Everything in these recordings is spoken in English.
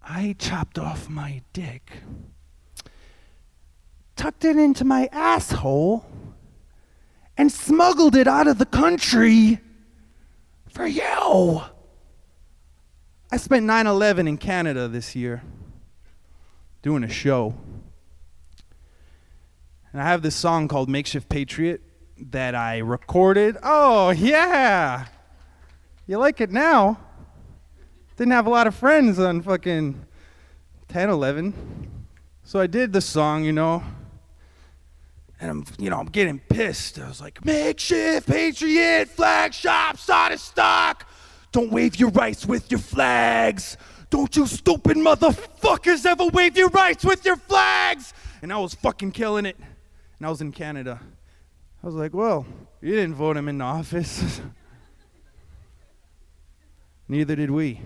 I chopped off my dick, tucked it into my asshole, and smuggled it out of the country for you. I spent 9/11 in Canada this year doing a show. And I have this song called Makeshift Patriot that I recorded. Oh, yeah. You like it now? Didn't have a lot of friends on fucking 10/11. So I did the song, and I'm getting pissed. I was like, Makeshift Patriot, flag shops out of stock. Don't wave your rights with your flags. Don't you stupid motherfuckers ever wave your rights with your flags. And I was fucking killing it. And I was in Canada. I was like, well, you didn't vote him into office. Neither did we.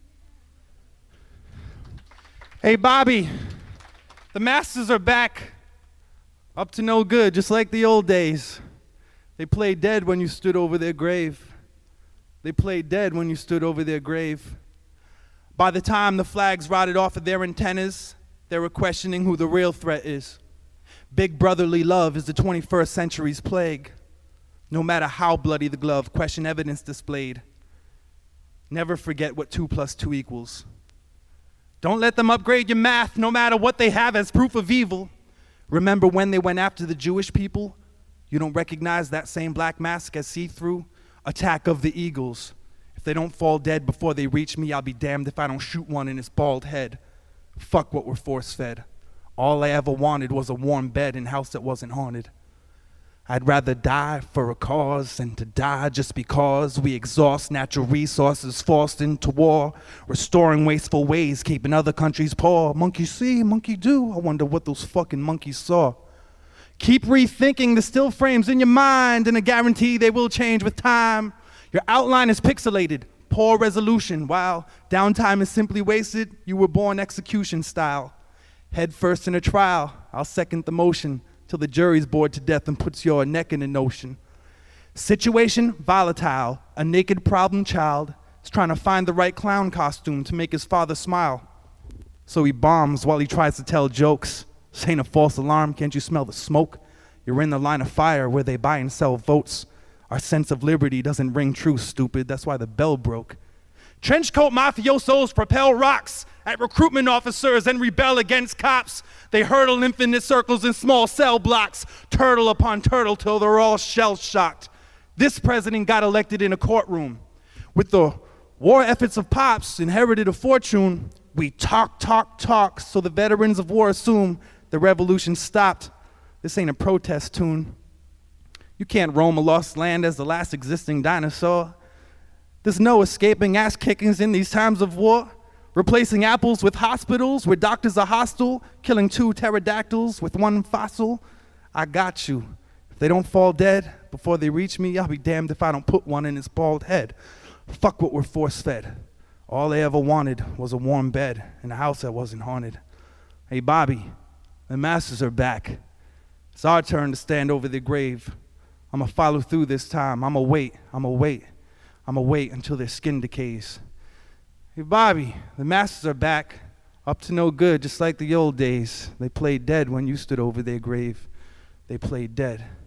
Hey, Bobby, the masters are back. Up to no good, just like the old days. They played dead when you stood over their grave. They played dead when you stood over their grave. By the time the flags rotted off of their antennas, they were questioning who the real threat is. Big brotherly love is the 21st century's plague. No matter how bloody the glove, question evidence displayed. Never forget what 2 + 2 equals. Don't let them upgrade your math, no matter what they have as proof of evil. Remember when they went after the Jewish people? You don't recognize that same black mask as see-through? Attack of the Eagles. If they don't fall dead before they reach me, I'll be damned if I don't shoot one in his bald head. Fuck what we're force-fed. All I ever wanted was a warm bed in a house that wasn't haunted. I'd rather die for a cause than to die just because we exhaust natural resources forced into war, restoring wasteful ways, keeping other countries poor. Monkey see, monkey do. I wonder what those fucking monkeys saw. Keep rethinking the still frames in your mind, and I guarantee they will change with time. Your outline is pixelated, poor resolution, while downtime is simply wasted. You were born execution style. Head first in a trial, I'll second the motion till the jury's bored to death and puts your neck in a notion. Situation volatile, a naked problem child is trying to find the right clown costume to make his father smile. So he bombs while he tries to tell jokes. This ain't a false alarm, can't you smell the smoke? You're in the line of fire where they buy and sell votes. Our sense of liberty doesn't ring true, stupid, that's why the bell broke. Trenchcoat mafiosos propel rocks at recruitment officers and rebel against cops. They hurtle infinite circles in small cell blocks, turtle upon turtle till they're all shell-shocked. This president got elected in a courtroom. With the war efforts of Pops inherited a fortune, we talk, so the veterans of war assume the revolution stopped. This ain't a protest tune. You can't roam a lost land as the last existing dinosaur. There's no escaping ass kickings in these times of war. Replacing apples with hospitals where doctors are hostile, killing 2 pterodactyls with 1 fossil. I got you. If they don't fall dead before they reach me, I'll be damned if I don't put one in his bald head. Fuck what we're force-fed. All they ever wanted was a warm bed in a house that wasn't haunted. Hey, Bobby, the masters are back. It's our turn to stand over their grave. I'ma follow through this time. I'ma wait until their skin decays. Hey, Bobby, the masters are back, up to no good, just like the old days. They played dead when you stood over their grave. They played dead.